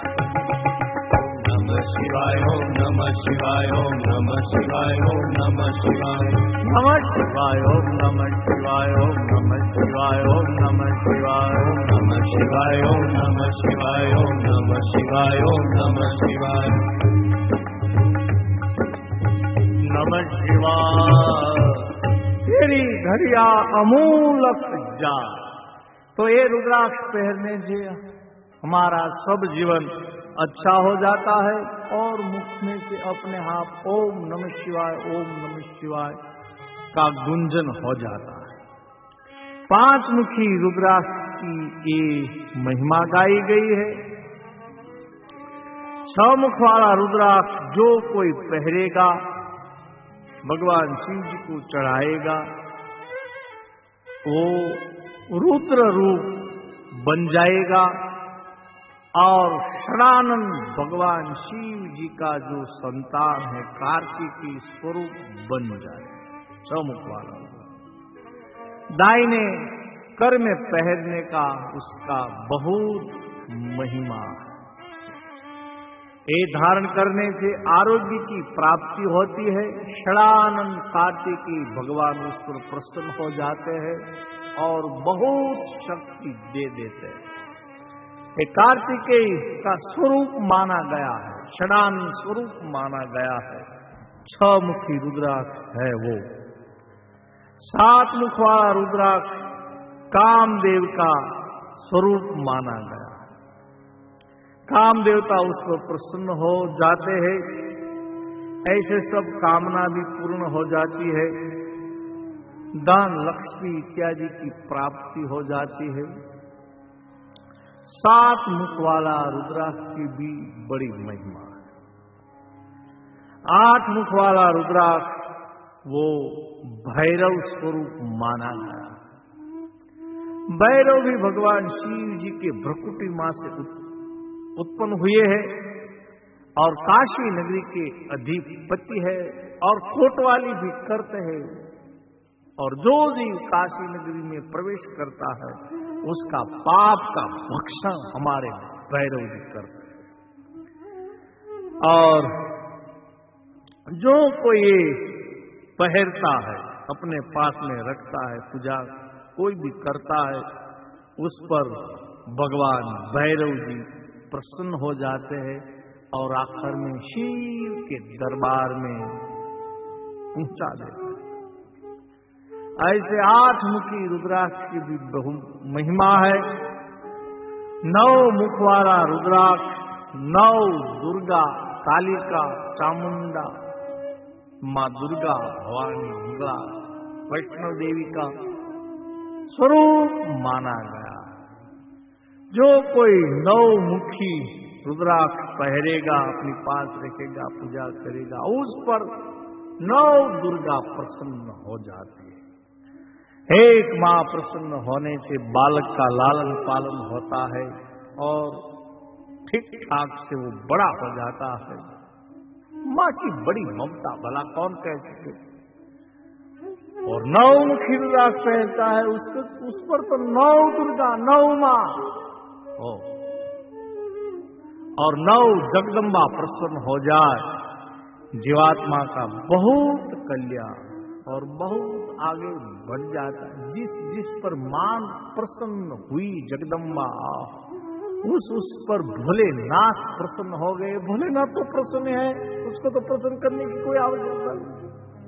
नमः शिवाय ओम नमः शिवाय ओम नमः शिवाय ओम नमः शिवाय। नमः शिवाय ओम नमः शिवाय ओम नमः शिवाय ओम नमः शिवाय ओम नमः शिवाय ओम नमः शिवाय ओम नमः शिवाय ओम नमः शिवाय। नमः शिवाय। तेरी घड़िया अमूलक जा, तो ये रुद्राक्ष पहनने से हमारा सब जीवन अच्छा हो जाता है और मुख में से अपने आप ओम नमः शिवाय ओम नमः शिवाय का गुंजन हो जाता है। पांच मुखी रुद्राक्ष की ये महिमा गाई गई है। छह मुख वाला रुद्राक्ष जो कोई पहरेगा, भगवान शिव जी को चढ़ाएगा, वो रुद्र रूप बन जाएगा और षडानंद भगवान शिव जी का जो संतान है कार्तिकी स्वरूप बन जाए। चमुख वाला दाहिने कर में पहनने का उसका बहुत महिमा है। ये धारण करने से आरोग्य की प्राप्ति होती है। षडानंद कार्तिकी भगवान उस पर प्रसन्न हो जाते हैं और बहुत शक्ति दे देते हैं। ये कार्तिकेय का स्वरूप माना गया है, षडानंद स्वरूप माना गया है। छह मुखी रुद्राक्ष है वो। सात मुख वाला रुद्राक्ष कामदेव का स्वरूप माना गया। काम देवता उस पर प्रसन्न हो जाते हैं। ऐसे सब कामना भी पूर्ण हो जाती है, धन लक्ष्मी इत्यादि की प्राप्ति हो जाती है। सात मुख वाला रुद्राक्ष की भी बड़ी महिमा है। आठ मुख वाला रुद्राक्ष वो भैरव स्वरूप माना गया। भैरव भी भगवान शिव जी के भ्रकुटी मां से उत्पन्न हुए हैं और काशी नगरी के अधिपति है और कोटवाली भी करते हैं। और जो भी काशी नगरी में प्रवेश करता है उसका पाप का भक्षण हमारे भैरव जी करते हैं। और जो कोई ये पहनता है, अपने पास में रखता है, पूजा कोई भी करता है, उस पर भगवान भैरव जी प्रसन्न हो जाते हैं और आखिर में शिव के दरबार में पहुंचा देते हैं। ऐसे आठ मुखी रुद्राक्ष की भी बहु महिमा है। नौ मुख वाला रुद्राक्ष नौ दुर्गा, कालिका, चामुंडा, मां दुर्गा, भवानी, मंगला, वैष्णव देवी का स्वरूप माना गया। जो कोई नौ मुखी रुद्राक्ष पहरेगा, अपनी पास रखेगा, पूजा करेगा, उस पर नौ दुर्गा प्रसन्न हो जाती है। एक मां प्रसन्न होने से बालक का लालन पालन होता है और ठीक ठाक से वो बड़ा हो जाता है। मां की बड़ी ममता भला कौन कह सके। और नौ मुखी रुद्राक्ष पहनता है, उसको उस पर तो नौ दुर्गा, नौ मां हो और नौ जगदम्बा प्रसन्न हो जाए, जीवात्मा का बहुत कल्याण और बहुत आगे बढ़ जाता है। जिस जिस पर मान प्रसन्न हुई जगदम्बा, उस उस पर भोलेनाथ प्रसन्न हो गए। भोलेनाथ तो प्रसन्न है, उसको तो प्रसन्न करने की कोई आवश्यकता नहीं।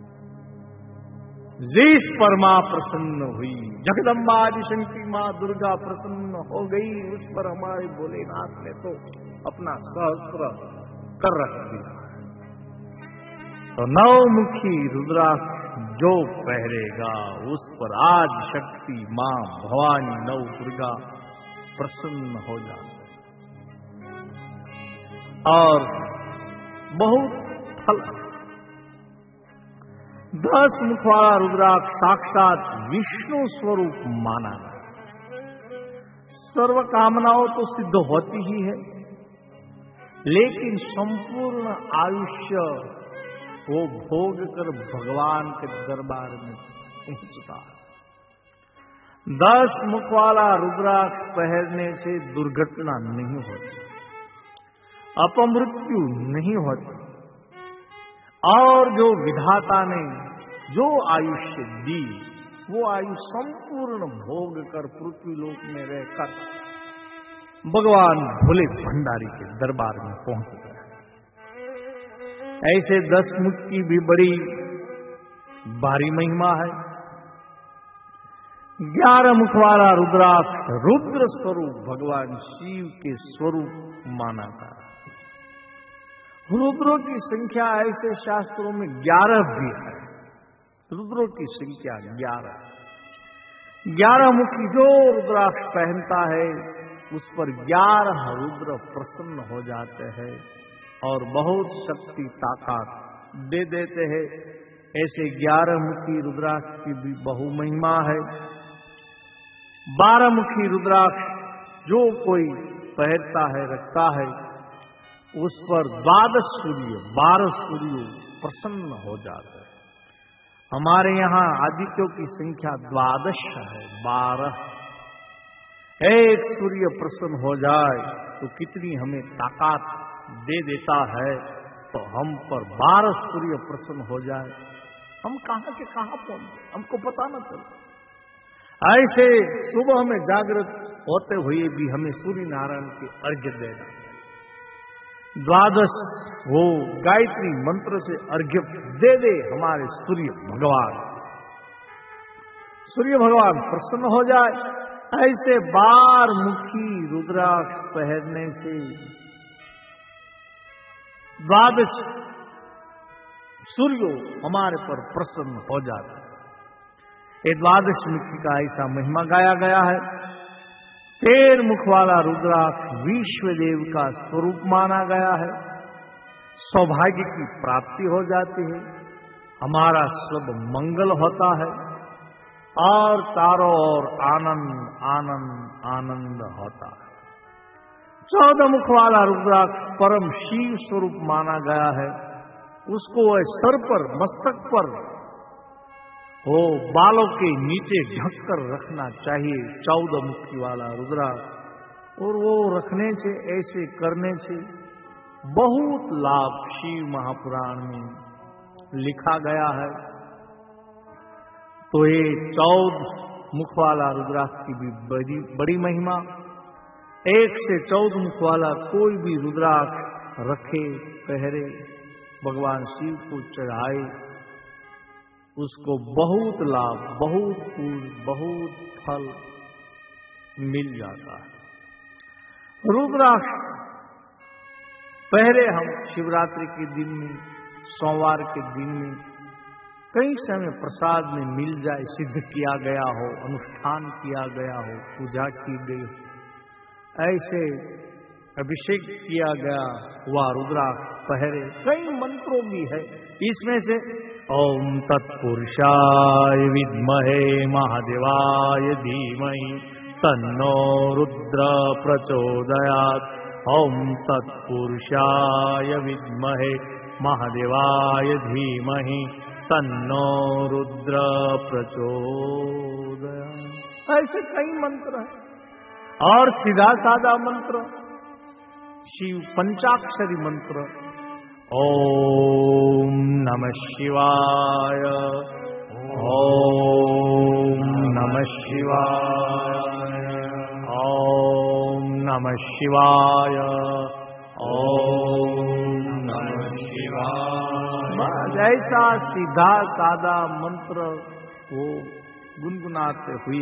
जिस पर मां प्रसन्न हुई, जगदम्बा आदिशंकरी मां दुर्गा प्रसन्न हो गई, उस पर हमारे भोलेनाथ ने तो अपना सहस्त्र कर रख दिया। तो नौमुखी रुद्राक्ष जो पहरेगा, उस पर आदि शक्ति मां भवानी नौ दुर्गा प्रसन्न हो जाते और बहुत फल। दस मुख वाला रुद्राक्ष साक्षात विष्णु स्वरूप माना है। सर्व कामनाओं तो सिद्ध होती ही है, लेकिन संपूर्ण आयुष्य वो भोग कर भगवान के दरबार में पहुंचता है। दस मुख वाला रुद्राक्ष पहनने से दुर्घटना नहीं होती, अपमृत्यु नहीं होती और जो विधाता ने जो आयुष्य दी, वो आयु संपूर्ण भोग कर पृथ्वी लोक में रहकर भगवान भोले भंडारी के दरबार में पहुंच गए। ऐसे दस मुख की भी बड़ी भारी महिमा है। ग्यारह मुख वाला रुद्राक्ष रुद्र स्वरूप भगवान शिव के स्वरूप माना था। रुद्रों की संख्या ऐसे शास्त्रों में ग्यारह भी है। रुद्रों की संख्या ग्यारह। ग्यारह मुखी जो रुद्राक्ष पहनता है, उस पर ग्यारह रुद्र प्रसन्न हो जाते हैं और बहुत शक्ति ताकत दे देते हैं। ऐसे ग्यारह मुखी रुद्राक्ष की भी बहु महिमा है। बारह मुखी रुद्राक्ष जो कोई पहनता है, रखता है, उस पर द्वादश सूर्य, बारह सूर्य प्रसन्न हो जाते हैं। हमारे यहाँ आदित्यों की संख्या द्वादश है, बारह। एक सूर्य प्रसन्न हो जाए तो कितनी हमें ताकत दे देता है। तो हम पर बारह सूर्य प्रसन्न हो जाए, हम कहां के कहां पहुंचे, हमको पता न चले। ऐसे सुबह में जागृत होते हुए भी हमें सूर्य नारायण के अर्घ्य देना। द्वादश वो गायत्री मंत्र से अर्घ्य दे दे हमारे सूर्य भगवान, सूर्य भगवान प्रसन्न हो जाए। ऐसे बार मुखी रुद्राक्ष पहनने से द्वादश सूर्य हमारे पर प्रसन्न हो जाता है। ये द्वादश मुखी का ऐसा महिमा गाया गया है। तेर मुख वाला रुद्राक्ष विश्वदेव का स्वरूप माना गया है। सौभाग्य की प्राप्ति हो जाती है, हमारा सब मंगल होता है और चारों ओर आनंद आनंद आनंद होता है। चौदह मुख वाला रुद्राक्ष परम शिव स्वरूप माना गया है। उसको वह सर पर, मस्तक पर, वो बालों के नीचे ढककर रखना चाहिए, चौदह मुखी वाला रुद्राक्ष। और वो रखने से, ऐसे करने से बहुत लाभ शिव महापुराण में लिखा गया है। तो ये चौदह मुख वाला रुद्राक्ष की भी बड़ी बड़ी महिमा। एक से चौदह मुख वाला कोई भी रुद्राक्ष रखे, पहरे, भगवान शिव को चढ़ाए, उसको बहुत लाभ, बहुत फूल, बहुत फल मिल जाता है। रुद्राक्ष पहले हम शिवरात्रि के दिन में, सोमवार के दिन में, कई समय प्रसाद में मिल जाए, सिद्ध किया गया हो, अनुष्ठान किया गया हो, पूजा की गई हो, ऐसे अभिषेक किया गया हुआ रुद्राक्ष पहरे। कई मंत्रों भी है, इसमें से ओम तत्पुरुषाय विद्महे महादेवाय धीमहि तन्नो रुद्र प्रचोदयात्। ओम तत्पुरुषाय विद्महे महादेवाय धीमहि तन्नो रुद्र प्रचोदयात्। ऐसे कई मंत्र हैं। और सीधा साधा मंत्र, शिव पंचाक्षरी मंत्र, ओम नमः शिवाय, ओम नमः शिवाय, ओम नमः शिवाय, ओम नमः शिवाय। ऐसा सीधा साधा मंत्र वो गुनगुनाते हुए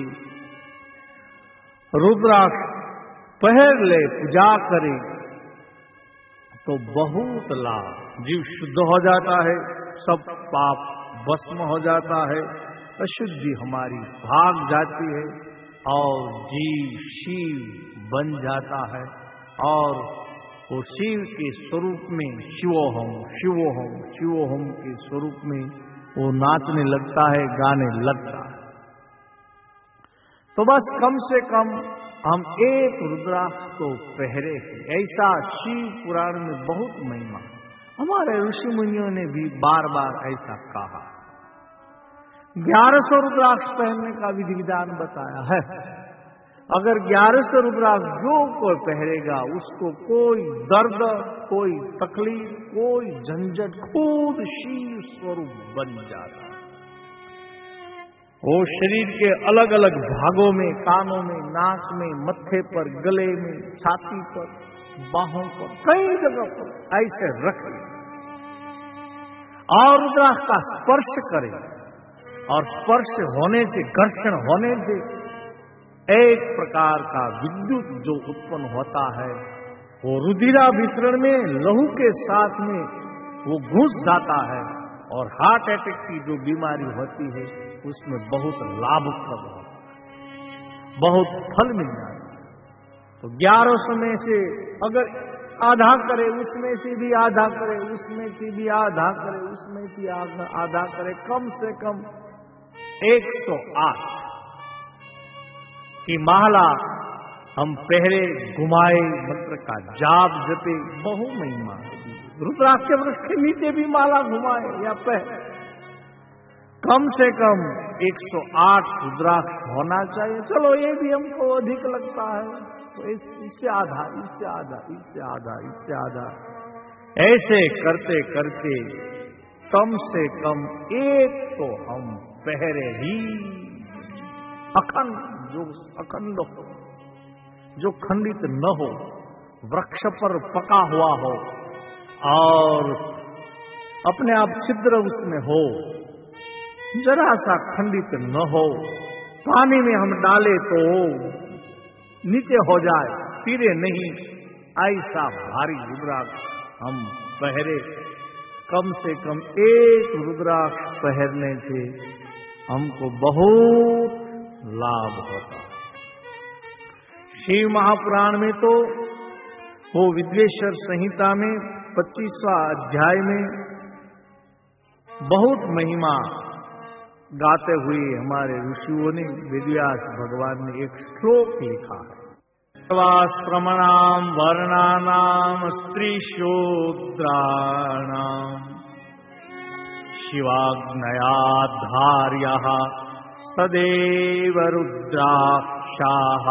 रुद्राक्ष पहर ले, पूजा करे तो बहुत लाभ। जीव शुद्ध हो जाता है, सब पाप भस्म हो जाता है, अशुद्धि हमारी भाग जाती है और जीव शिव बन जाता है। और वो शिव के स्वरूप में शिवोहम शिवोहम शिवोहम के स्वरूप में वो नाचने लगता है, गाने लगता है। तो बस कम से कम हम एक रुद्राक्ष तो पहरे हैं। ऐसा शिव पुराण में बहुत महिमा, हमारे ऋषि मुनियों ने भी बार बार ऐसा कहा। ग्यारह सौ रुद्राक्ष पहनने का विधि विधान बताया है। अगर ग्यारह सौ रुद्राक्ष जो कोई पहरेगा उसको कोई दर्द, कोई तकलीफ, कोई झंझट, खुद शिव स्वरूप बन जाता है। वो शरीर के अलग अलग भागों में, कानों में, नाक में, मत्थे पर, गले में, छाती पर, बाहों पर, कई जगह पर ऐसे रख ले और रुद्राक्ष का स्पर्श करे। और स्पर्श होने से, घर्षण होने से एक प्रकार का विद्युत जो उत्पन्न होता है, वो रुधिरा वितरण में लहू के साथ में वो घुस जाता है और हार्ट अटैक की जो बीमारी होती है उसमें बहुत लाभप्रद होता है, बहुत फल मिल जाता है। तो ग्यारह सौ में से अगर आधा करे, उसमें से भी आधा करे, उसमें से भी आधा करे, उसमें से आधा आधा करे, कम से कम एक सौ आठ की माला हम पहले घुमाए, मंत्र का जाप जपे, बहु महिमा। रुद्राक्ष के वृक्ष के नीचे भी माला घुमाए या पहले, कम से कम एक सौ आठ रुद्राक्ष होना चाहिए। चलो ये भी हमको अधिक लगता है, तो इससे आधा, इससे आधा, इससे आधा, इससे आधा, ऐसे करते करते कम से कम एक तो हम पहरे ही। अखंड, जो अखंड हो, जो खंडित न हो, वृक्ष पर पका हुआ हो और अपने आप छिद्र उसमें हो, जरा सा खंडित न हो, पानी में हम डाले तो नीचे हो जाए, फिरे नहीं, ऐसा भारी रुद्राक्ष हम पहरे कम से कम एक रुद्राक्ष पहनने से हमको बहुत लाभ होता है। शिव महापुराण में तो वो विद्वेश्वर संहिता में पच्चीसवां अध्याय में बहुत महिमा गाते हुए हमारे ऋषियों ने, वेदव्यास भगवान ने एक श्लोक लिखा है। सर्वाश्रमणाम वर्णानाम स्त्रीशूद्राणाम शिवाग्नयाधार्यः सदैव रुद्राक्षाः।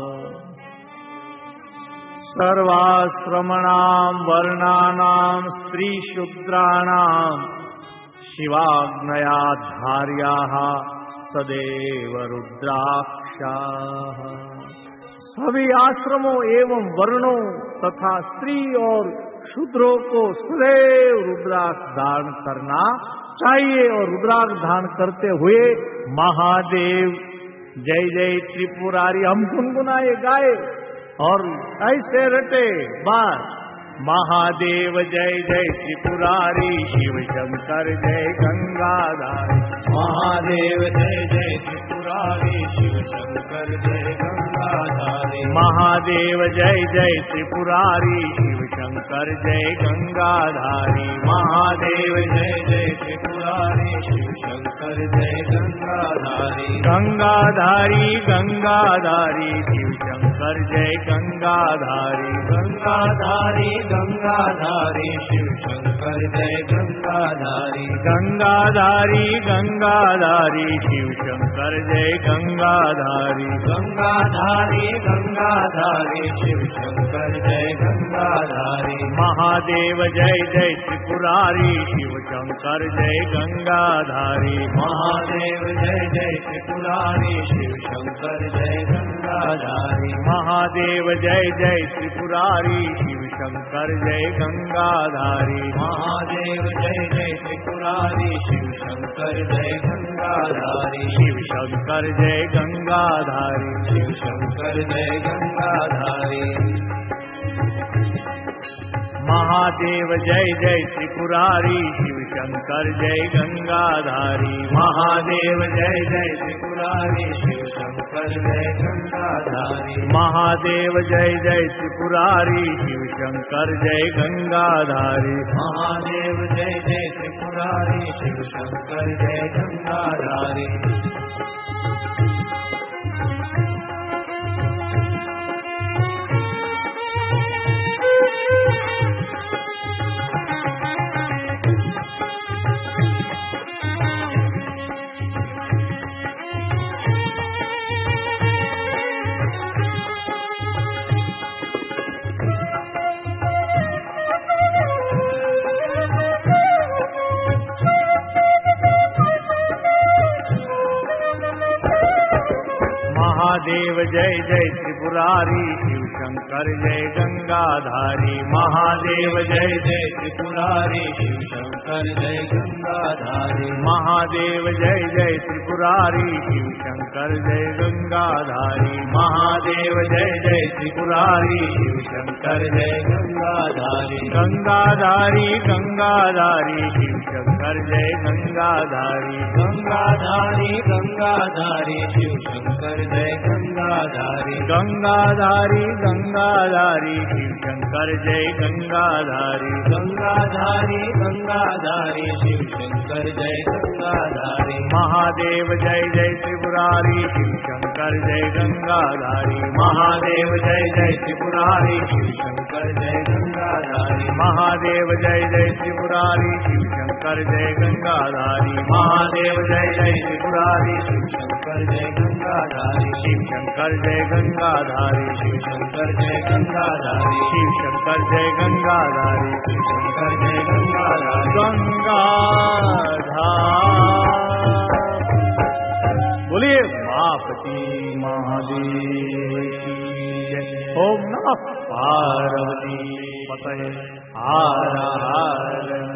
सर्वाश्रमणाम वर्णानाम स्त्रीशूद्राणाम शिवाग्नयाधार्याः सदैव रुद्राक्षाः। सभी आश्रमों एवं वर्णों तथा स्त्री और शूद्रों को सदैव रुद्राक्ष धारण करना चाहिए और रुद्राक्ष धारण करते हुए महादेव जय जय त्रिपुरारी हम गुनगुनाए गाए और ऐसे रटे बार महादेव जय जय त्रिपुरारी शिव शंकर जय गंगाधारी। महादेव जय जय त्रिपुरारी शिव शंकर जय गंगाधारी। महादेव जय जय त्रिपुरारी शिव शंकर जय गंगाधारी। महादेव जय जय त्रिपुरारी शिव शंकर जय गंगाधारी। गंगाधारी गंगाधारी शिव शंकर जय गंगाधारी। गंगाधारी गंगाधारी शिव शंकर जय गंगाधारी। गंगाधारी गंगाधारी शिव शंकर जय गंगाधारी। गंगाधारी गंगाधारी शिव शंकर जय गंगाधारी। महादेव जय जय त्रिपुरारी शिव शंकर जय गंगाधारी। महादेव जय जय त्रिपुरारी शिव शंकर जय गंगाधारी। महादेव जय जय त्रिपुरारी शिव शंकर जय गंगाधारी। महादेव जय जय त्रिपुरारी शिव शंकर जय गंगाधारी। शिव शंकर जय गंगाधारी। शिव शंकर जय गंगाधारी। महादेव जय जय त्रिपुरारी शिव शंकर जय गंगाधारी। महादेव जय जय त्रिपुरारी शिव शंकर जय गंगाधारी। महादेव जय जय त्रिपुरारी शिव शंकर जय गंगाधारी। महादेव जय जय त्रिपुरारी शिव शंकर जय गंगाधारी। महादेव जय जय त्रिपुरारी शिव शंकर जय गंगाधारी। महादेव जय जय त्रिपुरारी शिव शंकर जय गंगाधारी। महादेव जय जय त्रिपुरारी शिव शंकर जय गंगाधारी। महादेव जय जय त्रिपुरारी शिव शंकर जय गंगाधारी। गंगाधारी गंगाधारी शिव शंकर जय गंगाधारी। गंगाधारी गंगाधारी शिव शंकर जय गंगाधारी। गंगाधारी गंगाधारी शिव शंकर जय गंगाधारी। गंगाधारी गंगाधारी शिव शंकर जय गंगाधारी। महादेव जय जय त्रिपुरारी शिव शंकर जय गंगाधारी। महादेव जय जय त्रिपुरारी शिव शंकर जय गंगाधारी। महादेव जय जय त्रिपुरारी शिव शंकर जय गंगाधारी। महादेव जय जय त्रिपुरारी शिव शंकर जय गंगाधारी। शिव शंकर जय गंगाधारी। शिव शंकर जय गंगाधारी। शिव शंकर जय गंगाधारी। शिव शंकर जय गंगाधारी। गंगाधार बोलिए मापति महादेव की जय। ओम नमः पार्वती पतये हर हर